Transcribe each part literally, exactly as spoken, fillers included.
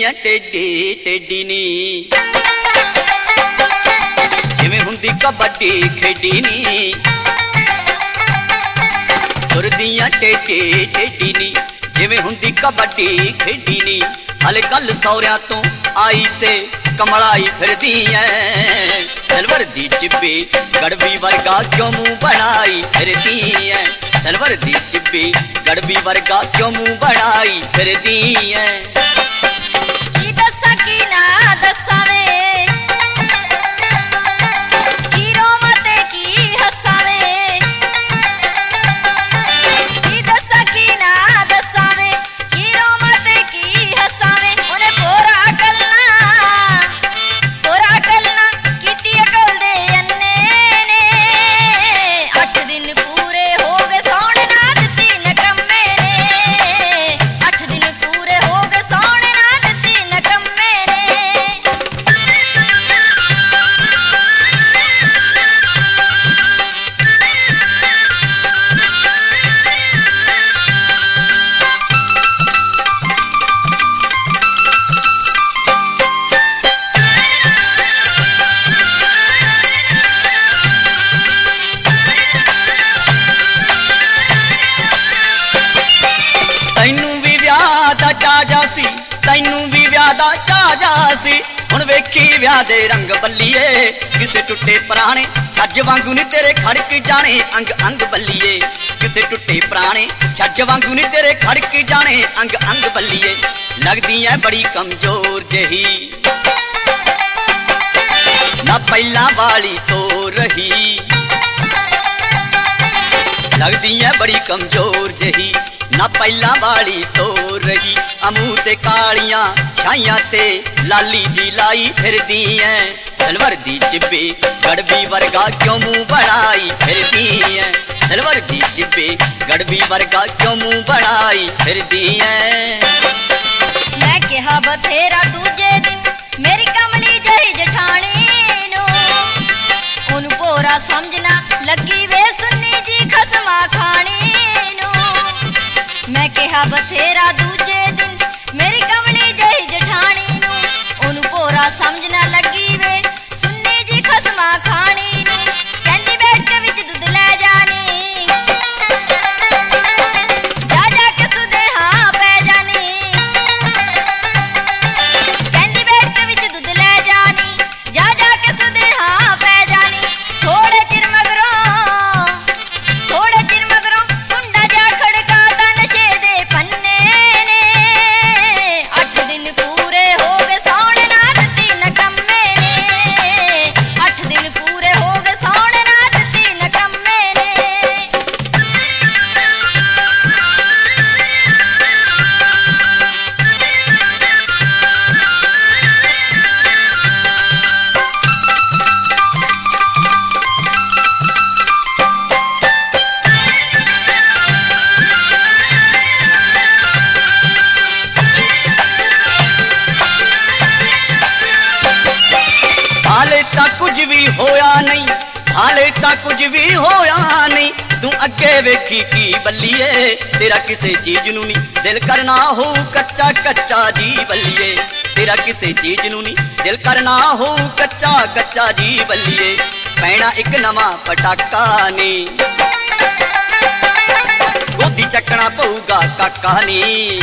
ਫਿਰਦੀਆਂ ਟੇਡੀ ਟੇਡੀ ਨੀ ਜਿਵੇਂ ਹੁੰਦੀ ਕਬੱਡੀ ਖੇਡੀ ਨੀ ਤੁਰਦੀਆਂ ਟੇਡੀ ਟੇਡੀ ਨੀ ਜਿਵੇਂ ਹੁੰਦੀ ਕਬੱਡੀ ਖੇਡੀ ਨੀ ਹਲੇ ਕੱਲ ਸੌਰਿਆਂ ਤੋਂ ਆਈ ਤੇ ਕਮਲਾਈ ਫਿਰਦੀ ਐ ਸਿਲਵਰ ਦੀ ਚਿੱਬੀ ਗੜਵੀ ਵਰਗਾ ਕਿਉਂ ਮੂੰਹ ਬਣਾਈ ਫਿਰਦੀ ਐ ਸਿਲਵਰ ਦੀ ਚਿੱਬੀ ਗੜਵੀ ਵਰਗਾ ਕਿਉਂ ਮੂੰਹ ਬਣਾਈ ਫਿਰਦੀ ਐ ਕੀ ਦੱਸਾਂ ਕੀ ਨਾ ਦੱਸਾਂ ਵੇ ਕੀ ਰੋਵਾਂ ਤੇ ਕੀ ਹੱਸਾਂ ਵੇ ਕੀ ਦੱਸਾਂ ਕੀ ਨਾ ਦੱਸਾਂ ਵੇ ਕੀ ਰੋਵਾਂ ਤੇ ਕੀ ਹੱਸਾਂ ਵੇ ਉਹਨੇ ਪੂਰਾ ਗੱਲਾਂ ਪੂਰਾ ਗੱਲਾਂ ਕੀਤੀ ਅਕਲ ਦੇ ਅੰਨੇ ਨੇ ਅੱਠ ਦਿਨ ਪੂਰੇ ਹੋ ਗਏ ਸੌਣ ਨਾ ਦਿੱਤੀ ਨਕੰਮੇ ਨੇ ਅੱਠ ਦਿਨ ਪੂਰੇ ਹੋ ਗਏ ਸੌਣ ਨਾ ਦਿੱਤੀ ਨਕੰਮੇ ਨੇ ਤੈਨੂੰ ਵੀ ਵਿਆਹ ਦਾ ਚਾਜਾ ਸੀ ਤੈਨੂੰ ਵੀ ਵਿਆਹ ਦਾ ਚਾਜਾ ਸੀ ਹੁਣ ਵੇਖੀ ਵਿਆਹ ਦੇ ਰੰਗ ਬੱਲੀਏ ਕਿਸੇ ਟੁੱਟੇ ਪੁਰਾਣੇ ਛੱਜ ਵਾਂਗੂ ਨੀ ਤੇਰੇ ਖੜਕ ਜਾਣੇ ਅੰਗ ਅੰਗ ਬੱਲੀਏ ਕਿਸੇ ਟੁੱਟੇ ਪੁਰਾਣੇ ਛੱਜ ਵਾਂਗੂ ਨੀ ਤੇਰੇ ਖੜਕ ਜਾਣੇ ਅੰਗ ਅੰਗ ਬੱਲੀਏ ਲੱਗਦੀ ਐ ਬੜੀ ਕਮਜ਼ੋਰ ਜਹੀ ਨਾ ਪਹਿਲਾਂ ਵਾਲੀ ਤੋਂ ਰਹੀ ਲੱਗਦੀ ਐ ਬੜੀ ਕਮਜ਼ੋਰ ਜਹੀ ਨਾ ਪਹਿਲਾਂ ਵਾਲੀ ਤੋਂ ਰਹੀ ਅਮੂਹ ਤੇ ਕਾਲੀਆਂ ਛਾਈਆਂ ਤੇ ਲਾਲੀ ਜੀ ਲਾਈ ਫਿਰਦੀ ਐ ਸਿਲਵਰ ਦੀ ਚਿੱਬੀ ਗੜਵੀ ਵਰਗਾ ਕਿਉਂ ਮੂੰਹ ਬਣਾਈ ਫਿਰਦੀ ਐ ਸਿਲਵਰ ਦੀ ਚਿੱਬੀ ਗੜਵੀ ਵਰਗਾ ਕਿਉਂ ਮੂੰਹ ਬਣਾਈ ਫਿਰਦੀ ਐ ਮੈਂ ਕਿਹਾ ਬਥੇਰਾ ਦੂਜੇ ਦਿਨ ਮੇਰੀ ਕਮਲੀ ਜਹੀ ਜਠਾਣੀ ਨੂੰ ਉਹਨੂੰ ਭੋਰਾ ਸਮਝਣਾ ਲੱਗੀ ਵੇ ਸੁੰਨੀ ਜੀ ਖਸਮਾ ਖਾਣੀ ਨੂੰ ਮੈਂ ਕਿਹਾ ਬਥੇਰਾ ਦੂਜੇ ਦਿਨ ਮੇਰੀ ਕਮਲੀ ਜਹੀ ਜਠਾਣੀ ਨੂੰ ਉਹਨੂੰ ਭੋਰਾ ਸਮਝਣਾ ਲੱਗੀ ਵੇ ਸੁੰਨੀ ਜੀ ਖਸਮਾ ਖਾਣੀ ਨੂੰ ਕਹਿੰਦੀ ਬੈਠ ਵਿੱਚ ਦੁੱਧ ਲੈ ਜਾਣੀ ਜਾ ਜਾ ਕੇ ਸੁਦੇਹਾ ਪੈ ਜਾਣੀ ਕਹਿੰਦੀ ਬੈਠ ਵਿੱਚ ਦੁੱਧ ਲੈ ਜਾਣੀ ਜਾ ਜਾ ਕੇ ਸੁਦੇਹਾ ਪੈ ਜਾਣੀ ਥੋੜੇ ਚਿਰ ਮਗਰੋਂ ਥੋੜੇ ਚਿਰ ਮਗਰੋਂ ਮੁੰਡਾ ਜਾ ਖੜਕਾ ਦਾ ਨਸ਼ੇ ਦੇ ਪੰਨੇ ਨੇ ਅੱਠ ਦਿਨ ਪੂਰੇ ਹੋ ਗਏ ਸੌਣ ਨਾ ਦਿੱਤੀ ਨਕੰਮੇ ਨੇ ਅੱਠ ਦਿਨ ਪੂਰੇ ਹੋ ਗਏ ਸੌਣ ਨਾ ਦਿੱਤੀ ਨਕੰਮੇ ਨੇ ਹਾਲੇ ਤਾਂ ਕੁਝ ਵੀ ਹੋਇਆ ਨਹੀਂ ਹਾਲੇ ਤਾਂ ਕੁਝ ਵੀ ਹੋਇਆ ਨਹੀਂ ਤੂੰ ਅੱਗੇ ਵੇਖੀ ਕੀ ਬੱਲੀਏ ਤੇਰਾ ਕਿਸੇ ਚੀਜ਼ ਨੂੰ ਨਹੀਂ ਦਿਲ ਕਰਨਾ ਹੋਊ ਕੱਚਾ ਕੱਚਾ ਜੀ ਬੱਲੀਏ ਤੇਰਾ ਕਿਸੇ ਚੀਜ਼ ਨੂੰ ਨਹੀਂ ਦਿਲ ਕਰਨਾ ਹੋਊ ਕੱਚਾ ਕੱਚਾ ਜੀ ਬੱਲੀਏ ਪੈਣਾ ਇੱਕ ਨਵਾਂ ਪਟਾਕਾ ਨੀ ਗੋਦੀ ਚੱਕਣਾ ਪਊਗਾ ਕਾਕਾ ਨੀ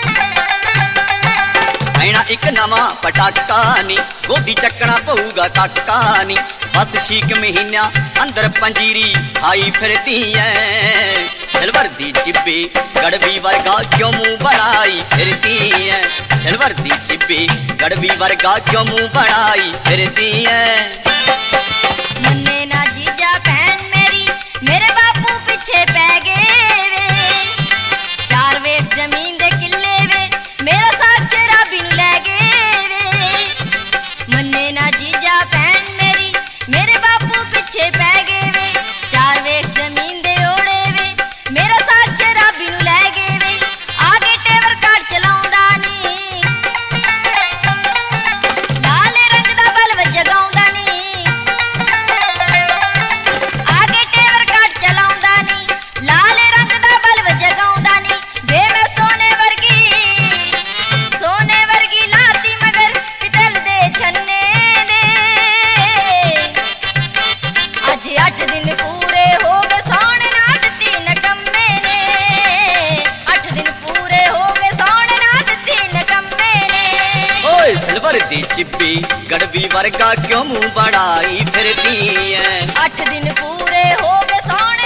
ਪੈਣਾ ਇੱਕ ਨਵਾਂ ਪਟਾਕਾ ਨੀ ਗੋਦੀ ਚੱਕਣਾ ਪਊਗਾ ਕਾਕਾ ਨੀ ਬਸ ਛੀਕ ਮਹੀਨਿਆਂ ਅੰਦਰ ਪੰਜੀਰੀ ਆਈ ਫਿਰਦੀ ਐ ਸਿਲਵਰ ਦੀ ਚਿੱਬੀ ਗੜਵੀ ਵਰਗਾ ਕਿਉਂ ਮੂੰਹ ਬਣਾਈ ਫਿਰਦੀ ਐ ਸਿਲਵਰ ਦੀ ਚਿੱਬੀ ਗੜਵੀ ਵਰਗਾ ਕਿਉਂ ਮੂੰਹ ਬਣਾਈ ਫਿਰਦੀ ਐ ਮੰਨੇ ਨਾ ਜੀਜਾ ਭੈਣ ਮੇਰੀ ਮੇਰੇ ਬਾਪੂ ਪਿੱਛੇ ਪੈ ਗਏ ਵੇ ਚਾਰ ਵੇਖ ਜ਼ਮੀਨ ਦੇ ਕਿੱਲੇ ਵੇ ਮੇਰਾ ਸਾਥ ਸ਼ਰਾਬੀ ਨੂੰ ਲੈ ਗਏ ਵੇ ਮੰਨੇ ਨਾ ਜੀਜਾ ਭੈਣ ਮੇਰੀ ਮੇਰੇ ਬਾਪੂ ਪਿੱਛੇ ਪੈ ਗਏ ਵੇ ਚਾਰ ਵੇਖ ਜ਼ਮੀਨ ਦੇ ਓੜੇ ਵੇ ਮੇਰਾ ਸਾਥ ਸ਼ਰਾਬੀ ਨੂੰ ਲੈ ਗਏ ਵੇ ਆਗੇ ਟੇਵਰ ਕਾਟ ਚਲਾਉਂਦਾ ਨੀ ਲਾਲੇ ਰੰਗ ਦਾ ਬਲਬ ਜਗਾਉਂਦਾ ਨੀ ਆਗੇ ਟੇਵਰ ਕਾਟ ਚਲਾਉਂਦਾ ਨੀ ਲਾਲੇ ਰੰਗ ਦਾ ਬਲਬ ਜਗਾਉਂਦਾ ਨੀ ਵੇ ਮੈਂ ਸੋਨੇ ਵਰਗੀ सिल्वर दी चिब्बी गड़बी वर्गा क्यों मुंह बढ़ाई फिरती है। अठ दिन पूरे हो गए सोने